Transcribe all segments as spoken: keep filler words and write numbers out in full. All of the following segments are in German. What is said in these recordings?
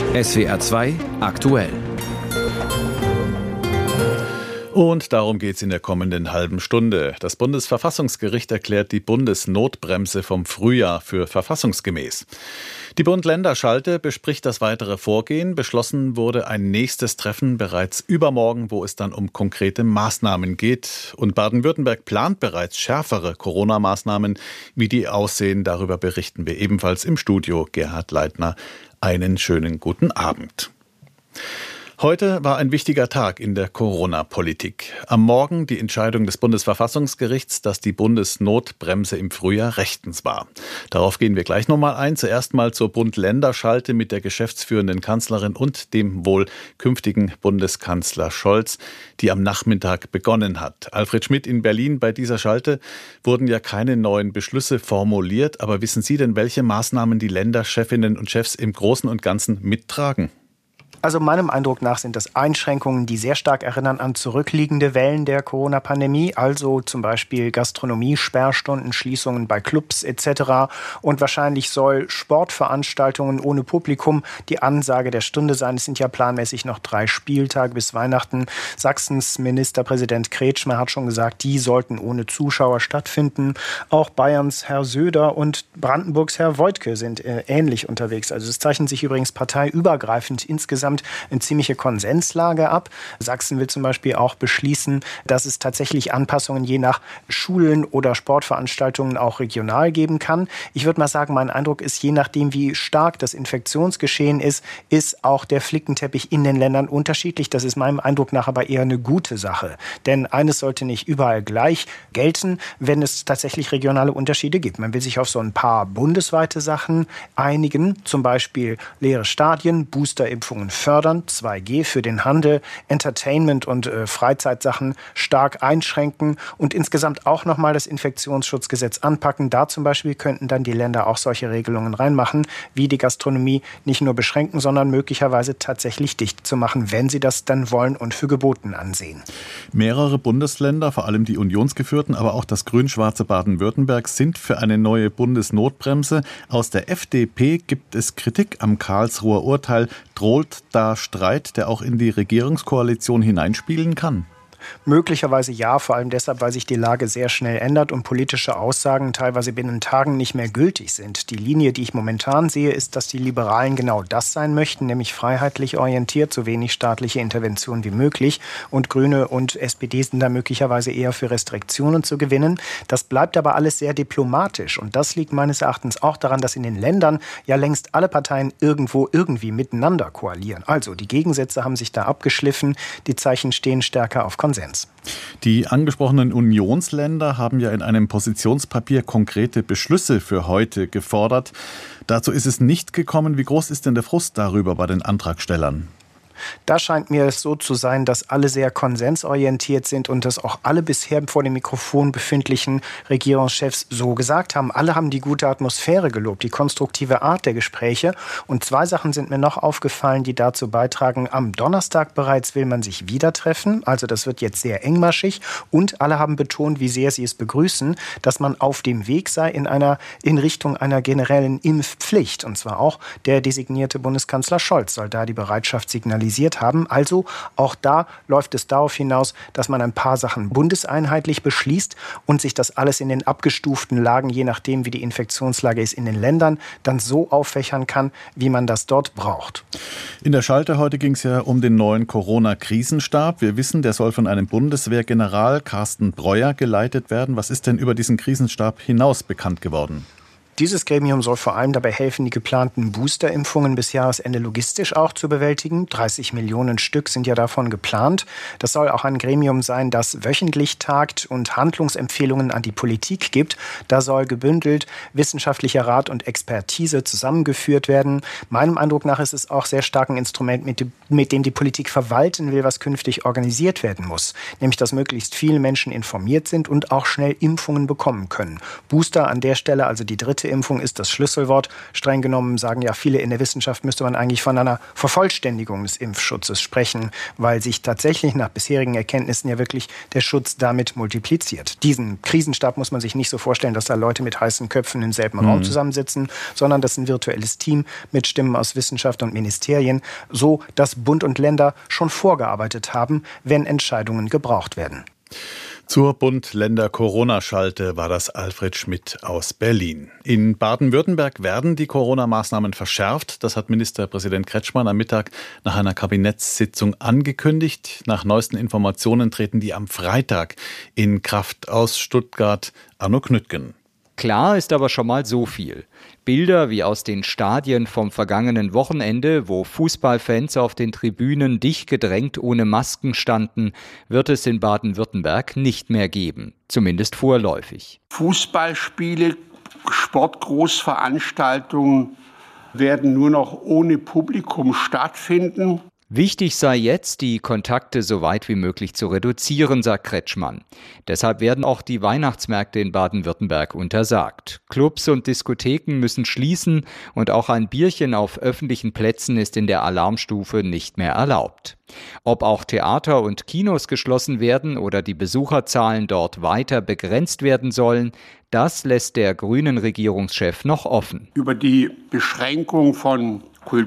S W R zwei aktuell. Und darum geht es in der kommenden halben Stunde. Das Bundesverfassungsgericht erklärt die Bundesnotbremse vom Frühjahr für verfassungsgemäß. Die Bund-Länder-Schalte bespricht das weitere Vorgehen. Beschlossen wurde ein nächstes Treffen bereits übermorgen, wo es dann um konkrete Maßnahmen geht. Und Baden-Württemberg plant bereits schärfere Corona-Maßnahmen. Wie die aussehen, darüber berichten wir ebenfalls im Studio. Gerhard Leitner, einen schönen guten Abend. Heute war ein wichtiger Tag in der Corona-Politik. Am Morgen die Entscheidung des Bundesverfassungsgerichts, dass die Bundesnotbremse im Frühjahr rechtens war. Darauf gehen wir gleich nochmal ein. Zuerst mal zur Bund-Länder-Schalte mit der geschäftsführenden Kanzlerin und dem wohl künftigen Bundeskanzler Scholz, die am Nachmittag begonnen hat. Alfred Schmidt in Berlin. Bei dieser Schalte wurden ja keine neuen Beschlüsse formuliert. Aber wissen Sie denn, welche Maßnahmen die Länderchefinnen und Chefs im Großen und Ganzen mittragen? Also meinem Eindruck nach sind das Einschränkungen, die sehr stark erinnern an zurückliegende Wellen der Corona-Pandemie, also zum Beispiel Gastronomie, Sperrstunden, Schließungen bei Clubs et cetera. Und wahrscheinlich soll Sportveranstaltungen ohne Publikum die Ansage der Stunde sein. Es sind ja planmäßig noch drei Spieltage bis Weihnachten. Sachsens Ministerpräsident Kretschmer hat schon gesagt, die sollten ohne Zuschauer stattfinden. Auch Bayerns Herr Söder und Brandenburgs Herr Woidke sind äh, ähnlich unterwegs. Also es zeichnet sich übrigens parteiübergreifend insgesamt eine ziemliche Konsenslage ab. Sachsen will zum Beispiel auch beschließen, dass es tatsächlich Anpassungen je nach Schulen oder Sportveranstaltungen auch regional geben kann. Ich würde mal sagen, mein Eindruck ist, je nachdem, wie stark das Infektionsgeschehen ist, ist auch der Flickenteppich in den Ländern unterschiedlich. Das ist meinem Eindruck nach aber eher eine gute Sache. Denn eines sollte nicht überall gleich gelten, wenn es tatsächlich regionale Unterschiede gibt. Man will sich auf so ein paar bundesweite Sachen einigen, zum Beispiel leere Stadien, Boosterimpfungen fördern, zwei G für den Handel, Entertainment und äh, Freizeitsachen stark einschränken und insgesamt auch nochmal das Infektionsschutzgesetz anpacken. Da zum Beispiel könnten dann die Länder auch solche Regelungen reinmachen, wie die Gastronomie nicht nur beschränken, sondern möglicherweise tatsächlich dicht zu machen, wenn sie das dann wollen und für geboten ansehen. Mehrere Bundesländer, vor allem die unionsgeführten, aber auch das grün-schwarze Baden-Württemberg sind für eine neue Bundesnotbremse. Aus der F D P gibt es Kritik am Karlsruher Urteil. Droht da Streit, der auch in die Regierungskoalition hineinspielen kann? Möglicherweise ja, vor allem deshalb, weil sich die Lage sehr schnell ändert und politische Aussagen teilweise binnen Tagen nicht mehr gültig sind. Die Linie, die ich momentan sehe, ist, dass die Liberalen genau das sein möchten, nämlich freiheitlich orientiert, so wenig staatliche Intervention wie möglich. Und Grüne und S P D sind da möglicherweise eher für Restriktionen zu gewinnen. Das bleibt aber alles sehr diplomatisch. Und das liegt meines Erachtens auch daran, dass in den Ländern ja längst alle Parteien irgendwo irgendwie miteinander koalieren. Also die Gegensätze haben sich da abgeschliffen, die Zeichen stehen stärker auf Konsens. Die angesprochenen Unionsländer haben ja in einem Positionspapier konkrete Beschlüsse für heute gefordert. Dazu ist es nicht gekommen. Wie groß ist denn der Frust darüber bei den Antragstellern? Da scheint mir es so zu sein, dass alle sehr konsensorientiert sind und dass auch alle bisher vor dem Mikrofon befindlichen Regierungschefs so gesagt haben. Alle haben die gute Atmosphäre gelobt, die konstruktive Art der Gespräche. Und zwei Sachen sind mir noch aufgefallen, die dazu beitragen. Am Donnerstag bereits will man sich wieder treffen. Also das wird jetzt sehr engmaschig. Und alle haben betont, wie sehr sie es begrüßen, dass man auf dem Weg sei in einer, in Richtung einer generellen Impfpflicht. Und zwar auch der designierte Bundeskanzler Scholz soll da die Bereitschaft signalisieren haben. Also auch da läuft es darauf hinaus, dass man ein paar Sachen bundeseinheitlich beschließt und sich das alles in den abgestuften Lagen, je nachdem wie die Infektionslage ist in den Ländern, dann so auffächern kann, wie man das dort braucht. In der Schalte heute ging es ja um den neuen Corona-Krisenstab. Wir wissen, der soll von einem Bundeswehrgeneral Carsten Breuer geleitet werden. Was ist denn über diesen Krisenstab hinaus bekannt geworden? Dieses Gremium soll vor allem dabei helfen, die geplanten Boosterimpfungen bis Jahresende logistisch auch zu bewältigen. dreißig Millionen Stück sind ja davon geplant. Das soll auch ein Gremium sein, das wöchentlich tagt und Handlungsempfehlungen an die Politik gibt. Da soll gebündelt wissenschaftlicher Rat und Expertise zusammengeführt werden. Meinem Eindruck nach ist es auch sehr stark ein Instrument, mit dem, mit dem die Politik verwalten will, was künftig organisiert werden muss. Nämlich, dass möglichst viele Menschen informiert sind und auch schnell Impfungen bekommen können. Booster an der Stelle, also die dritte zweite Impfung ist das Schlüsselwort. Streng genommen sagen ja viele in der Wissenschaft, müsste man eigentlich von einer Vervollständigung des Impfschutzes sprechen, weil sich tatsächlich nach bisherigen Erkenntnissen ja wirklich der Schutz damit multipliziert. Diesen Krisenstab muss man sich nicht so vorstellen, dass da Leute mit heißen Köpfen im selben mhm. Raum zusammensitzen, sondern das ist ein virtuelles Team mit Stimmen aus Wissenschaft und Ministerien, so dass Bund und Länder schon vorgearbeitet haben, wenn Entscheidungen gebraucht werden. Zur Bund-Länder-Corona-Schalte war das Alfred Schmidt aus Berlin. In Baden-Württemberg werden die Corona-Maßnahmen verschärft. Das hat Ministerpräsident Kretschmann am Mittag nach einer Kabinettssitzung angekündigt. Nach neuesten Informationen treten die am Freitag in Kraft. Aus Stuttgart, Arno Knüttgen. Klar ist aber schon mal so viel. Bilder wie aus den Stadien vom vergangenen Wochenende, wo Fußballfans auf den Tribünen dicht gedrängt ohne Masken standen, wird es in Baden-Württemberg nicht mehr geben. Zumindest vorläufig. Fußballspiele, Sportgroßveranstaltungen werden nur noch ohne Publikum stattfinden. Wichtig sei jetzt, die Kontakte so weit wie möglich zu reduzieren, sagt Kretschmann. Deshalb werden auch die Weihnachtsmärkte in Baden-Württemberg untersagt. Clubs und Diskotheken müssen schließen und auch ein Bierchen auf öffentlichen Plätzen ist in der Alarmstufe nicht mehr erlaubt. Ob auch Theater und Kinos geschlossen werden oder die Besucherzahlen dort weiter begrenzt werden sollen, das lässt der grünen Regierungschef noch offen. Über die Beschränkung von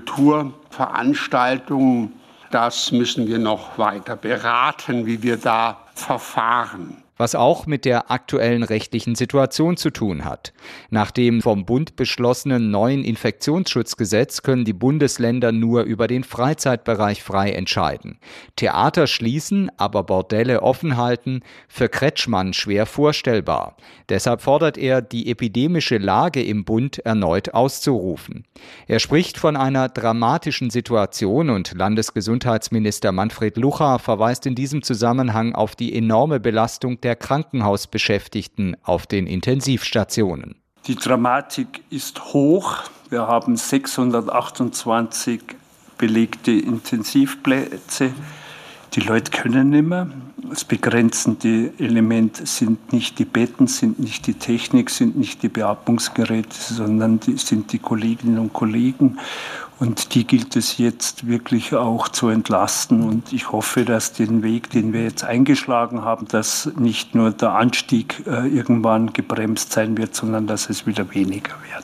Kulturveranstaltungen, das müssen wir noch weiter beraten, wie wir da verfahren. Was auch mit der aktuellen rechtlichen Situation zu tun hat. Nach dem vom Bund beschlossenen neuen Infektionsschutzgesetz können die Bundesländer nur über den Freizeitbereich frei entscheiden. Theater schließen, aber Bordelle offen halten, für Kretschmann schwer vorstellbar. Deshalb fordert er, die epidemische Lage im Bund erneut auszurufen. Er spricht von einer dramatischen Situation und Landesgesundheitsminister Manfred Lucha verweist in diesem Zusammenhang auf die enorme Belastung der Krankenhausbeschäftigten auf den Intensivstationen. Die Dramatik ist hoch. Wir haben sechshundertachtundzwanzig belegte Intensivplätze. Die Leute können nicht mehr. Das begrenzende Element sind nicht die Betten, sind nicht die Technik, sind nicht die Beatmungsgeräte, sondern die sind die Kolleginnen und Kollegen. Und die gilt es jetzt wirklich auch zu entlasten. Und ich hoffe, dass den Weg, den wir jetzt eingeschlagen haben, dass nicht nur der Anstieg äh, irgendwann gebremst sein wird, sondern dass es wieder weniger werden.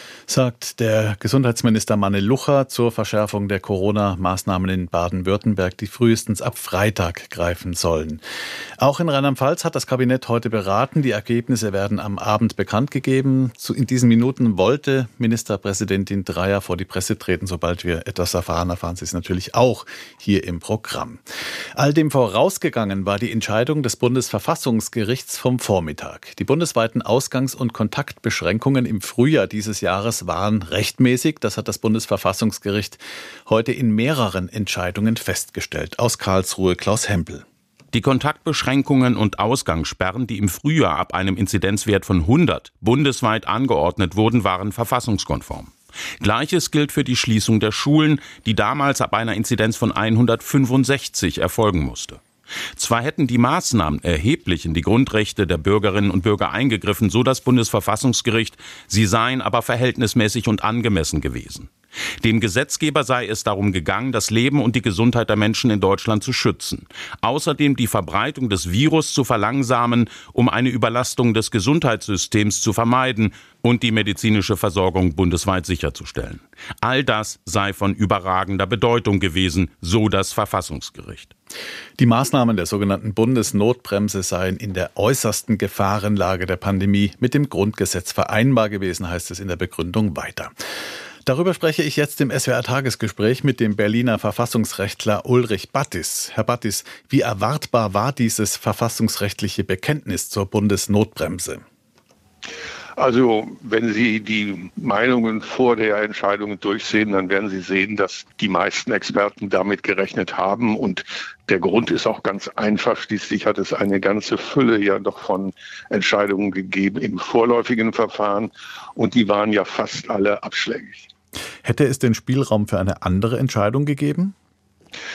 Sagt der Gesundheitsminister Manne Lucha zur Verschärfung der Corona-Maßnahmen in Baden-Württemberg, die frühestens ab Freitag greifen sollen. Auch in Rheinland-Pfalz hat das Kabinett heute beraten. Die Ergebnisse werden am Abend bekannt gegeben. In diesen Minuten wollte Ministerpräsidentin Dreyer vor die Presse treten. Sobald wir etwas erfahren, erfahren Sie es natürlich auch hier im Programm. All dem vorausgegangen war die Entscheidung des Bundesverfassungsgerichts vom Vormittag. Die bundesweiten Ausgangs- und Kontaktbeschränkungen im Frühjahr dieses Jahres waren rechtmäßig. Das hat das Bundesverfassungsgericht heute in mehreren Entscheidungen festgestellt. Aus Karlsruhe Klaus Hempel. Die Kontaktbeschränkungen und Ausgangssperren, die im Frühjahr ab einem Inzidenzwert von hundert bundesweit angeordnet wurden, waren verfassungskonform. Gleiches gilt für die Schließung der Schulen, die damals ab einer Inzidenz von hundertfünfundsechzig erfolgen musste. Zwar hätten die Maßnahmen erheblich in die Grundrechte der Bürgerinnen und Bürger eingegriffen, so das Bundesverfassungsgericht, sie seien aber verhältnismäßig und angemessen gewesen. Dem Gesetzgeber sei es darum gegangen, das Leben und die Gesundheit der Menschen in Deutschland zu schützen. Außerdem die Verbreitung des Virus zu verlangsamen, um eine Überlastung des Gesundheitssystems zu vermeiden und die medizinische Versorgung bundesweit sicherzustellen. All das sei von überragender Bedeutung gewesen, so das Verfassungsgericht. Die Maßnahmen der sogenannten Bundesnotbremse seien in der äußersten Gefahrenlage der Pandemie mit dem Grundgesetz vereinbar gewesen, heißt es in der Begründung weiter. Darüber spreche ich jetzt im S W R-Tagesgespräch mit dem Berliner Verfassungsrechtler Ulrich Battis. Herr Battis, wie erwartbar war dieses verfassungsrechtliche Bekenntnis zur Bundesnotbremse? Also, wenn Sie die Meinungen vor der Entscheidung durchsehen, dann werden Sie sehen, dass die meisten Experten damit gerechnet haben. Und der Grund ist auch ganz einfach. Schließlich hat es eine ganze Fülle ja doch von Entscheidungen gegeben im vorläufigen Verfahren. Und die waren ja fast alle abschlägig. Hätte es den Spielraum für eine andere Entscheidung gegeben?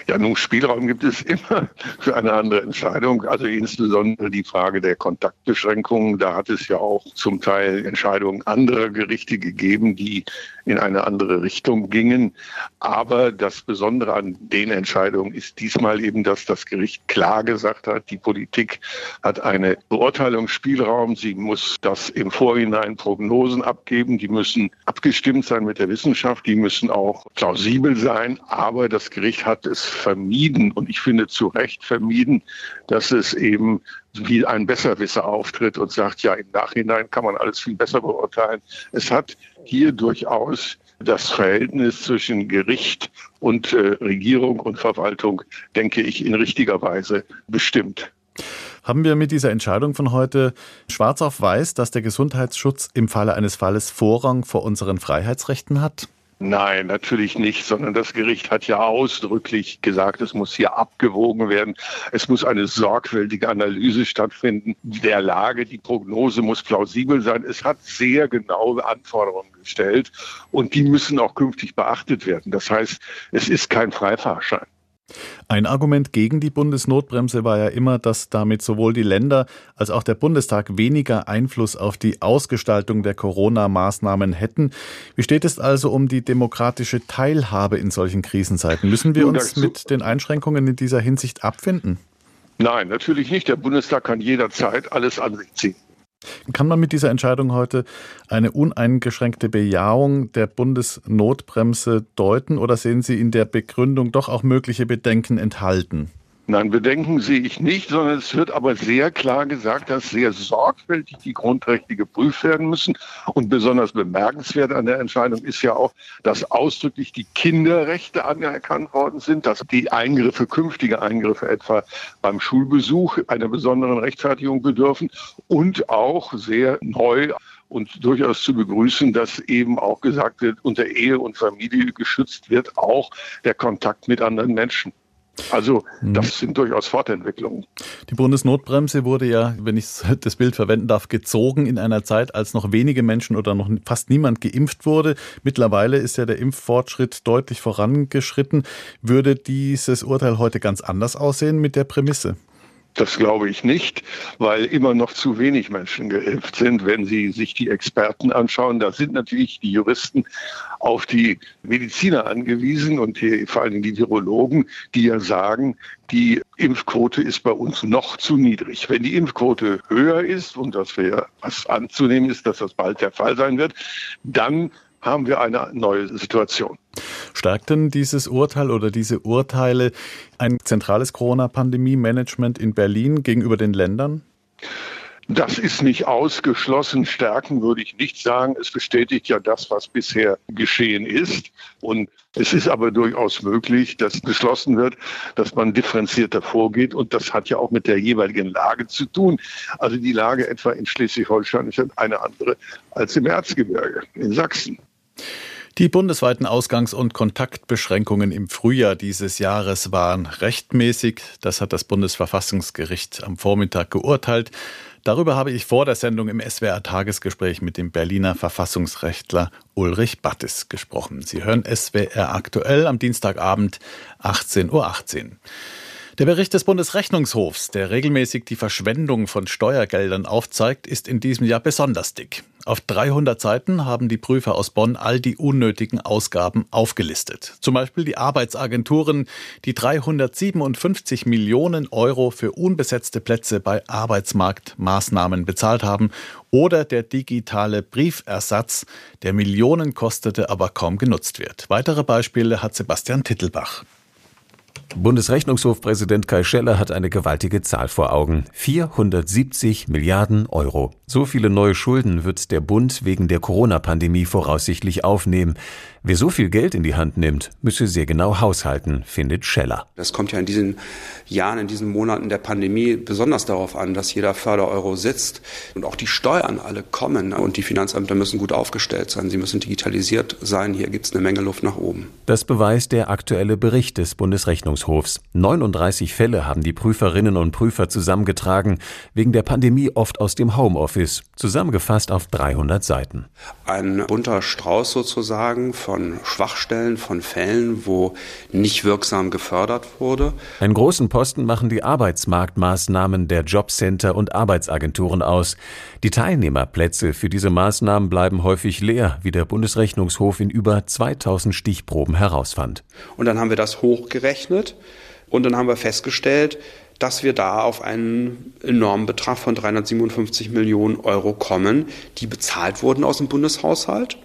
Ja, nun, Spielraum gibt es immer für eine andere Entscheidung. Also insbesondere die Frage der Kontaktbeschränkungen. Da hat es ja auch zum Teil Entscheidungen anderer Gerichte gegeben, die in eine andere Richtung gingen. Aber das Besondere an den Entscheidungen ist diesmal eben, dass das Gericht klar gesagt hat, die Politik hat einen Beurteilungsspielraum. Sie muss das im Vorhinein Prognosen abgeben. Die müssen abgestimmt sein mit der Wissenschaft. Die müssen auch plausibel sein. Aber das Gericht hat es vermieden, und ich finde zu Recht vermieden, dass es eben wie ein Besserwisser auftritt und sagt, ja, im Nachhinein kann man alles viel besser beurteilen. Es hat hier durchaus das Verhältnis zwischen Gericht und äh, Regierung und Verwaltung, denke ich, in richtiger Weise bestimmt. Haben wir mit dieser Entscheidung von heute schwarz auf weiß, dass der Gesundheitsschutz im Falle eines Falles Vorrang vor unseren Freiheitsrechten hat? Nein, natürlich nicht, sondern das Gericht hat ja ausdrücklich gesagt, es muss hier abgewogen werden. Es muss eine sorgfältige Analyse stattfinden der Lage. Die Prognose muss plausibel sein. Es hat sehr genaue Anforderungen gestellt und die müssen auch künftig beachtet werden. Das heißt, es ist kein Freifahrtschein. Ein Argument gegen die Bundesnotbremse war ja immer, dass damit sowohl die Länder als auch der Bundestag weniger Einfluss auf die Ausgestaltung der Corona-Maßnahmen hätten. Wie steht es also um die demokratische Teilhabe in solchen Krisenzeiten? Müssen wir uns mit den Einschränkungen in dieser Hinsicht abfinden? Nein, natürlich nicht. Der Bundestag kann jederzeit alles an sich ziehen. Kann man mit dieser Entscheidung heute eine uneingeschränkte Bejahung der Bundesnotbremse deuten oder sehen Sie in der Begründung doch auch mögliche Bedenken enthalten? Nein, Bedenken sehe ich nicht, sondern es wird aber sehr klar gesagt, dass sehr sorgfältig die Grundrechte geprüft werden müssen. Und besonders bemerkenswert an der Entscheidung ist ja auch, dass ausdrücklich die Kinderrechte anerkannt worden sind, dass die Eingriffe, künftige Eingriffe etwa beim Schulbesuch einer besonderen Rechtfertigung bedürfen und auch sehr neu und durchaus zu begrüßen, dass eben auch gesagt wird, unter Ehe und Familie geschützt wird auch der Kontakt mit anderen Menschen. Also das sind durchaus Fortentwicklungen. Die Bundesnotbremse wurde ja, wenn ich das Bild verwenden darf, gezogen in einer Zeit, als noch wenige Menschen oder noch fast niemand geimpft wurde. Mittlerweile ist ja der Impffortschritt deutlich vorangeschritten. Würde dieses Urteil heute ganz anders aussehen mit der Prämisse? Das glaube ich nicht, weil immer noch zu wenig Menschen geimpft sind. Wenn Sie sich die Experten anschauen, da sind natürlich die Juristen auf die Mediziner angewiesen und die, vor allem die Virologen, die ja sagen, die Impfquote ist bei uns noch zu niedrig. Wenn die Impfquote höher ist, und das wäre was anzunehmen ist, dass das bald der Fall sein wird, dann haben wir eine neue Situation. Stärkt denn dieses Urteil oder diese Urteile ein zentrales Corona-Pandemie-Management in Berlin gegenüber den Ländern? Das ist nicht ausgeschlossen. Stärken würde ich nicht sagen. Es bestätigt ja das, was bisher geschehen ist. Und es ist aber durchaus möglich, dass beschlossen wird, dass man differenzierter vorgeht. Und das hat ja auch mit der jeweiligen Lage zu tun. Also die Lage etwa in Schleswig-Holstein ist eine andere als im Erzgebirge in Sachsen. Die bundesweiten Ausgangs- und Kontaktbeschränkungen im Frühjahr dieses Jahres waren rechtmäßig. Das hat das Bundesverfassungsgericht am Vormittag geurteilt. Darüber habe ich vor der Sendung im S W R-Tagesgespräch mit dem Berliner Verfassungsrechtler Ulrich Battis gesprochen. Sie hören S W R aktuell am Dienstagabend achtzehn Uhr achtzehn. Der Bericht des Bundesrechnungshofs, der regelmäßig die Verschwendung von Steuergeldern aufzeigt, ist in diesem Jahr besonders dick. Auf dreihundert Seiten haben die Prüfer aus Bonn all die unnötigen Ausgaben aufgelistet. Zum Beispiel die Arbeitsagenturen, die dreihundertsiebenundfünfzig Millionen Euro für unbesetzte Plätze bei Arbeitsmarktmaßnahmen bezahlt haben, oder der digitale Briefersatz, der Millionen kostete, aber kaum genutzt wird. Weitere Beispiele hat Sebastian Tittelbach. Bundesrechnungshofpräsident Kai Scheller hat eine gewaltige Zahl vor Augen. vierhundertsiebzig Milliarden Euro. So viele neue Schulden wird der Bund wegen der Corona-Pandemie voraussichtlich aufnehmen. Wer so viel Geld in die Hand nimmt, müsse sehr genau haushalten, findet Scheller. Das kommt ja in diesen Jahren, in diesen Monaten der Pandemie besonders darauf an, dass jeder Fördereuro sitzt und auch die Steuern alle kommen. Und die Finanzämter müssen gut aufgestellt sein, sie müssen digitalisiert sein. Hier gibt es eine Menge Luft nach oben. Das beweist der aktuelle Bericht des Bundesrechnungshofs. Bundesrechnungshofs. neununddreißig Fälle haben die Prüferinnen und Prüfer zusammengetragen, wegen der Pandemie oft aus dem Homeoffice, zusammengefasst auf dreihundert Seiten. Ein bunter Strauß sozusagen von Schwachstellen, von Fällen, wo nicht wirksam gefördert wurde. Einen großen Posten machen die Arbeitsmarktmaßnahmen der Jobcenter und Arbeitsagenturen aus. Die Teilnehmerplätze für diese Maßnahmen bleiben häufig leer, wie der Bundesrechnungshof in über zweitausend Stichproben herausfand. Und dann haben wir das hochgerechnet und dann haben wir festgestellt, dass wir da auf einen enormen Betrag von dreihundertsiebenundfünfzig Millionen Euro kommen, die bezahlt wurden aus dem Bundeshaushalt,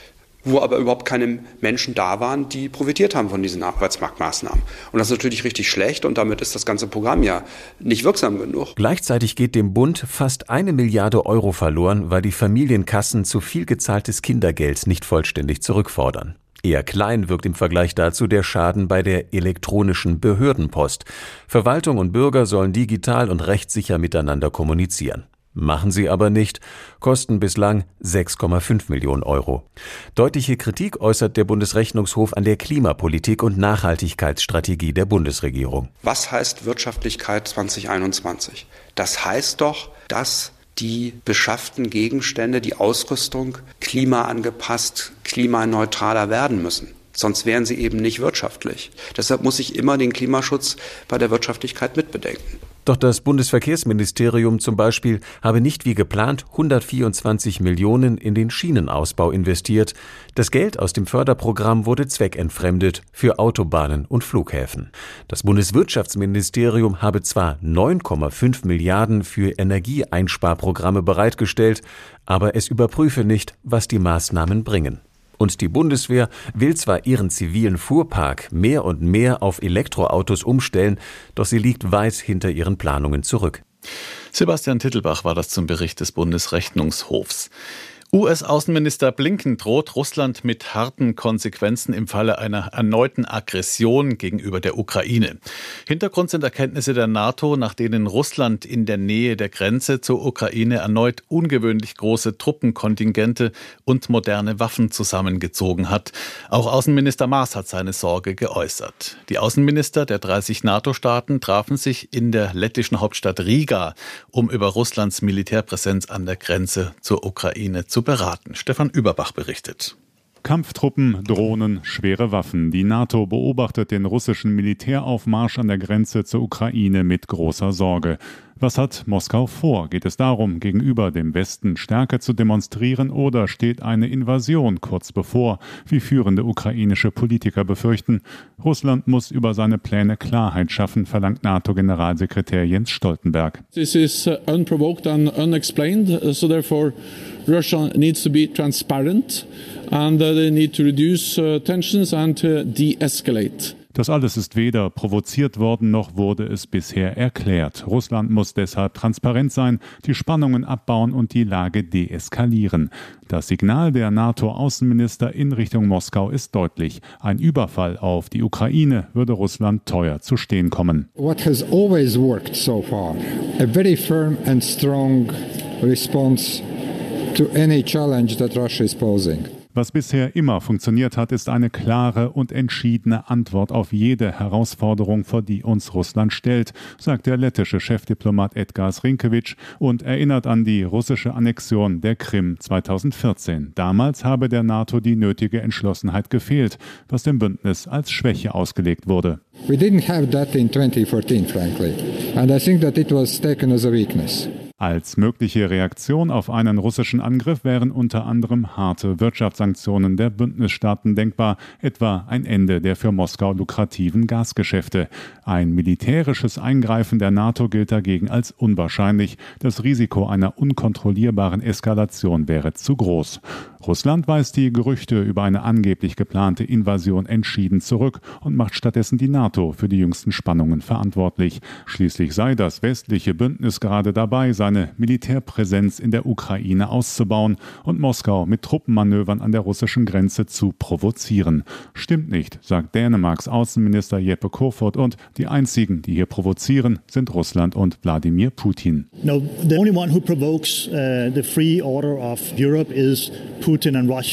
wo aber überhaupt keine Menschen da waren, die profitiert haben von diesen Arbeitsmarktmaßnahmen. Und das ist natürlich richtig schlecht und damit ist das ganze Programm ja nicht wirksam genug. Gleichzeitig geht dem Bund fast eine Milliarde Euro verloren, weil die Familienkassen zu viel gezahltes Kindergeld nicht vollständig zurückfordern. Eher klein wirkt im Vergleich dazu der Schaden bei der elektronischen Behördenpost. Verwaltung und Bürger sollen digital und rechtssicher miteinander kommunizieren. Machen sie aber nicht, kosten bislang sechs Komma fünf Millionen Euro. Deutliche Kritik äußert der Bundesrechnungshof an der Klimapolitik und Nachhaltigkeitsstrategie der Bundesregierung. Was heißt Wirtschaftlichkeit zwanzig einundzwanzig? Das heißt doch, dass die beschafften Gegenstände, die Ausrüstung klimaangepasst, klimaneutraler werden müssen. Sonst wären sie eben nicht wirtschaftlich. Deshalb muss ich immer den Klimaschutz bei der Wirtschaftlichkeit mitbedenken. Doch das Bundesverkehrsministerium zum Beispiel habe nicht wie geplant hundertvierundzwanzig Millionen in den Schienenausbau investiert. Das Geld aus dem Förderprogramm wurde zweckentfremdet für Autobahnen und Flughäfen. Das Bundeswirtschaftsministerium habe zwar neun Komma fünf Milliarden für Energieeinsparprogramme bereitgestellt, aber es überprüfe nicht, was die Maßnahmen bringen. Und die Bundeswehr will zwar ihren zivilen Fuhrpark mehr und mehr auf Elektroautos umstellen, doch sie liegt weit hinter ihren Planungen zurück. Sebastian Tittelbach war das zum Bericht des Bundesrechnungshofs. U S-Außenminister Blinken droht Russland mit harten Konsequenzen im Falle einer erneuten Aggression gegenüber der Ukraine. Hintergrund sind Erkenntnisse der NATO, nach denen Russland in der Nähe der Grenze zur Ukraine erneut ungewöhnlich große Truppenkontingente und moderne Waffen zusammengezogen hat. Auch Außenminister Maas hat seine Sorge geäußert. Die Außenminister der dreißig NATO-Staaten trafen sich in der lettischen Hauptstadt Riga, um über Russlands Militärpräsenz an der Grenze zur Ukraine zu beraten. Stefan Überbach berichtet. Kampftruppen, Drohnen, schwere Waffen. Die NATO beobachtet den russischen Militäraufmarsch an der Grenze zur Ukraine mit großer Sorge. Was hat Moskau vor? Geht es darum, gegenüber dem Westen Stärke zu demonstrieren, oder steht eine Invasion kurz bevor, wie führende ukrainische Politiker befürchten? Russland muss über seine Pläne Klarheit schaffen, verlangt NATO-Generalsekretär Jens Stoltenberg. This is uh, unprovoked and unexplained, uh, so therefore Russia needs to be transparent and uh, they need to reduce uh, tensions and uh, de-escalate. Das alles ist weder provoziert worden, noch wurde es bisher erklärt. Russland muss deshalb transparent sein, die Spannungen abbauen und die Lage deeskalieren. Das Signal der NATO-Außenminister in Richtung Moskau ist deutlich. Ein Überfall auf die Ukraine würde Russland teuer zu stehen kommen. What has always worked so far, a very firm and strong response to any challenge that Russia is posing. Was bisher immer funktioniert hat, ist eine klare und entschiedene Antwort auf jede Herausforderung, vor die uns Russland stellt, sagt der lettische Chefdiplomat Edgars Rinkēvičs und erinnert an die russische Annexion der Krim zweitausendvierzehn. Damals habe der NATO die nötige Entschlossenheit gefehlt, was dem Bündnis als Schwäche ausgelegt wurde. We didn't have that in twenty fourteen, frankly, and I think that it was taken as a weakness. Als mögliche Reaktion auf einen russischen Angriff wären unter anderem harte Wirtschaftssanktionen der Bündnisstaaten denkbar, etwa ein Ende der für Moskau lukrativen Gasgeschäfte. Ein militärisches Eingreifen der NATO gilt dagegen als unwahrscheinlich. Das Risiko einer unkontrollierbaren Eskalation wäre zu groß. Russland weist die Gerüchte über eine angeblich geplante Invasion entschieden zurück und macht stattdessen die NATO für die jüngsten Spannungen verantwortlich. Schließlich sei das westliche Bündnis gerade dabei, seine Militärpräsenz in der Ukraine auszubauen und Moskau mit Truppenmanövern an der russischen Grenze zu provozieren. Stimmt nicht, sagt Dänemarks Außenminister Jeppe Kofod, und die einzigen, die hier provozieren, sind Russland und Wladimir Putin. No, the only one who provokes uh, the free order of Europe is Putin and Russia.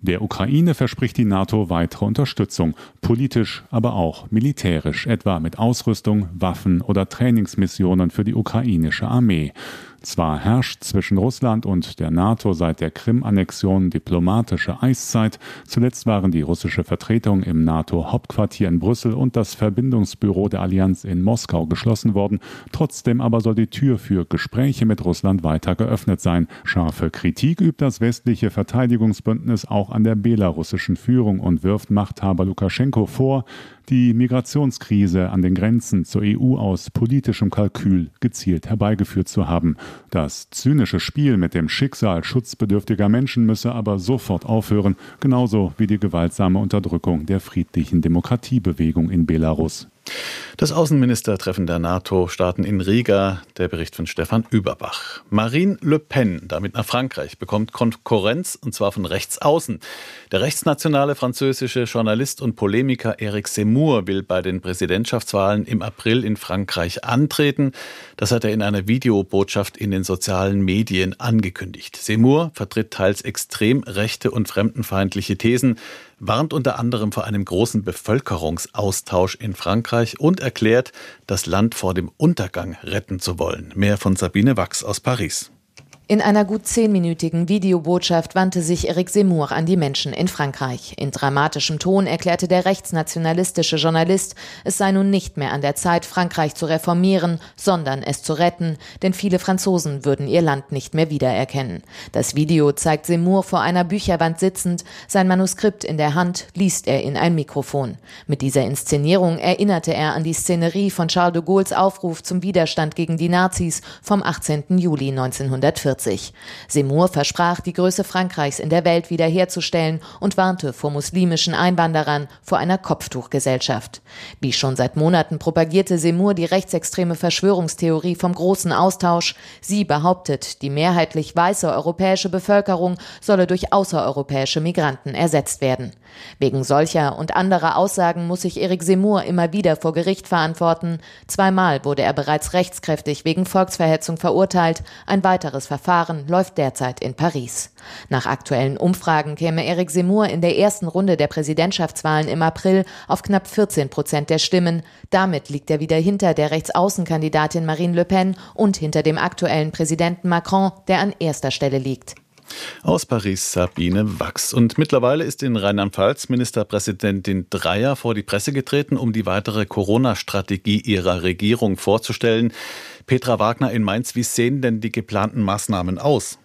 Der Ukraine verspricht die NATO weitere Unterstützung, politisch, aber auch militärisch, etwa mit Ausrüstung, Waffen oder Trainingsmissionen für die ukrainische Armee. Zwar herrscht zwischen Russland und der NATO seit der Krim-Annexion diplomatische Eiszeit. Zuletzt waren die russische Vertretung im NATO-Hauptquartier in Brüssel und das Verbindungsbüro der Allianz in Moskau geschlossen worden. Trotzdem aber soll die Tür für Gespräche mit Russland weiter geöffnet sein. Scharfe Kritik übt das westliche Verteidigungsbündnis auch an der belarussischen Führung und wirft Machthaber Lukaschenko vor, die Migrationskrise an den Grenzen zur E U aus politischem Kalkül gezielt herbeigeführt zu haben. Das zynische Spiel mit dem Schicksal schutzbedürftiger Menschen müsse aber sofort aufhören, genauso wie die gewaltsame Unterdrückung der friedlichen Demokratiebewegung in Belarus. Das Außenministertreffen der NATO-Staaten in Riga, der Bericht von Stefan Überbach. Marine Le Pen, damit nach Frankreich, bekommt Konkurrenz, und zwar von rechts außen. Der rechtsnationale französische Journalist und Polemiker Eric Zemmour will bei den Präsidentschaftswahlen im April in Frankreich antreten. Das hat er in einer Videobotschaft in den sozialen Medien angekündigt. Zemmour vertritt teils extrem rechte und fremdenfeindliche Thesen, warnt unter anderem vor einem großen Bevölkerungsaustausch in Frankreich und erklärt, das Land vor dem Untergang retten zu wollen. Mehr von Sabine Wachs aus Paris. In einer gut zehnminütigen Videobotschaft wandte sich Eric Zemmour an die Menschen in Frankreich. In dramatischem Ton erklärte der rechtsnationalistische Journalist, es sei nun nicht mehr an der Zeit, Frankreich zu reformieren, sondern es zu retten, denn viele Franzosen würden ihr Land nicht mehr wiedererkennen. Das Video zeigt Zemmour vor einer Bücherwand sitzend, sein Manuskript in der Hand liest er in ein Mikrofon. Mit dieser Inszenierung erinnerte er an die Szenerie von Charles de Gaulles Aufruf zum Widerstand gegen die Nazis vom achtzehnten Juli neunzehnhundertvierzig. Zemmour versprach, die Größe Frankreichs in der Welt wiederherzustellen und warnte vor muslimischen Einwanderern, vor einer Kopftuchgesellschaft. Wie schon seit Monaten propagierte Zemmour die rechtsextreme Verschwörungstheorie vom großen Austausch. Sie behauptet, die mehrheitlich weiße europäische Bevölkerung solle durch außereuropäische Migranten ersetzt werden. Wegen solcher und anderer Aussagen muss sich Eric Zemmour immer wieder vor Gericht verantworten. Zweimal wurde er bereits rechtskräftig wegen Volksverhetzung verurteilt. Ein weiteres Verfahren läuft derzeit in Paris. Nach aktuellen Umfragen käme Eric Zemmour in der ersten Runde der Präsidentschaftswahlen im April auf knapp vierzehn Prozent der Stimmen. Damit liegt er wieder hinter der Rechtsaußenkandidatin Marine Le Pen und hinter dem aktuellen Präsidenten Macron, der an erster Stelle liegt. Aus Paris Sabine Wachs. Und mittlerweile ist in Rheinland-Pfalz Ministerpräsidentin Dreyer vor die Presse getreten, um die weitere Corona-Strategie ihrer Regierung vorzustellen. Petra Wagner in Mainz, wie sehen denn die geplanten Maßnahmen aus?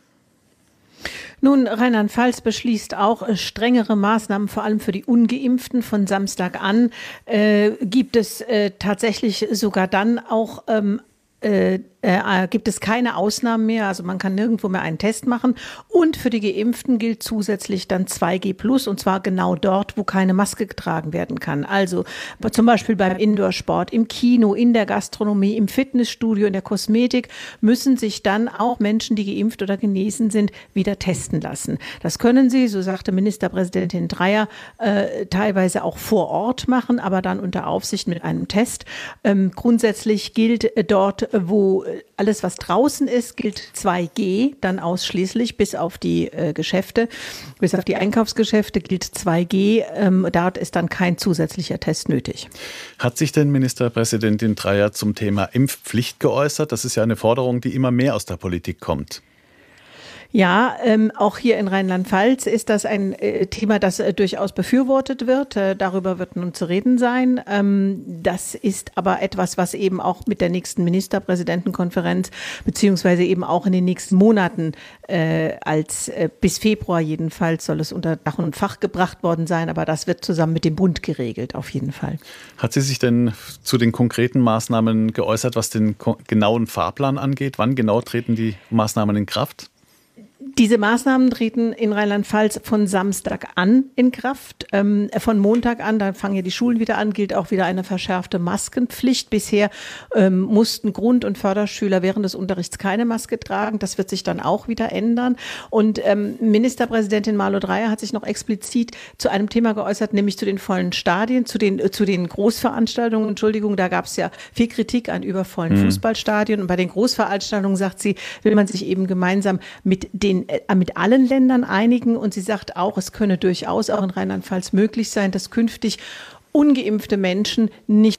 Nun, Rheinland-Pfalz beschließt auch äh, strengere Maßnahmen, vor allem für die Ungeimpften. Von Samstag an äh, gibt es äh, tatsächlich sogar dann auch ähm, äh, Äh, gibt es keine Ausnahmen mehr, also man kann nirgendwo mehr einen Test machen. Und für die Geimpften gilt zusätzlich dann zwei G plus, und zwar genau dort, wo keine Maske getragen werden kann. Also zum Beispiel beim Indoorsport, im Kino, in der Gastronomie, im Fitnessstudio, in der Kosmetik müssen sich dann auch Menschen, die geimpft oder genesen sind, wieder testen lassen. Das können sie, so sagte Ministerpräsidentin Dreyer, äh, teilweise auch vor Ort machen, aber dann unter Aufsicht mit einem Test. Ähm, grundsätzlich gilt äh, dort, wo alles, was draußen ist, gilt zwei G, dann ausschließlich, bis auf die äh, Geschäfte, bis auf die Einkaufsgeschäfte gilt zwei G. Ähm, dort ist dann kein zusätzlicher Test nötig. Hat sich denn Ministerpräsidentin Dreyer zum Thema Impfpflicht geäußert? Das ist ja eine Forderung, die immer mehr aus der Politik kommt. Ja, ähm, auch hier in Rheinland-Pfalz ist das ein äh, Thema, das äh, durchaus befürwortet wird. Äh, darüber wird nun zu reden sein. Ähm, das ist aber etwas, was eben auch mit der nächsten Ministerpräsidentenkonferenz beziehungsweise eben auch in den nächsten Monaten äh, als äh, bis Februar jedenfalls soll es unter Dach und Fach gebracht worden sein. Aber das wird zusammen mit dem Bund geregelt, auf jeden Fall. Hat sie sich denn zu den konkreten Maßnahmen geäußert, was den ko- genauen Fahrplan angeht? Wann genau treten die Maßnahmen in Kraft? Diese Maßnahmen treten in Rheinland-Pfalz von Samstag an in Kraft. Ähm, von Montag an, dann fangen ja die Schulen wieder an, gilt auch wieder eine verschärfte Maskenpflicht. Bisher ähm, mussten Grund- und Förderschüler während des Unterrichts keine Maske tragen. Das wird sich dann auch wieder ändern. Und ähm, Ministerpräsidentin Malu Dreyer hat sich noch explizit zu einem Thema geäußert, nämlich zu den vollen Stadien, zu den, äh, zu den Großveranstaltungen. Entschuldigung, da gab es ja viel Kritik an übervollen mhm. Fußballstadien. Und bei den Großveranstaltungen, sagt sie, will man sich eben gemeinsam mit den in, äh, mit allen Ländern einigen. Und sie sagt auch, es könne durchaus auch in Rheinland-Pfalz möglich sein, dass künftig ungeimpfte Menschen nicht.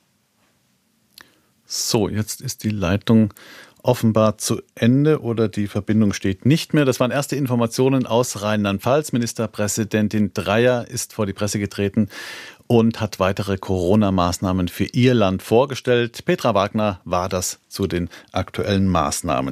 So, jetzt ist die Leitung offenbar zu Ende oder die Verbindung steht nicht mehr. Das waren erste Informationen aus Rheinland-Pfalz. Ministerpräsidentin Dreyer ist vor die Presse getreten und hat weitere Corona-Maßnahmen für ihr Land vorgestellt. Petra Wagner war das zu den aktuellen Maßnahmen.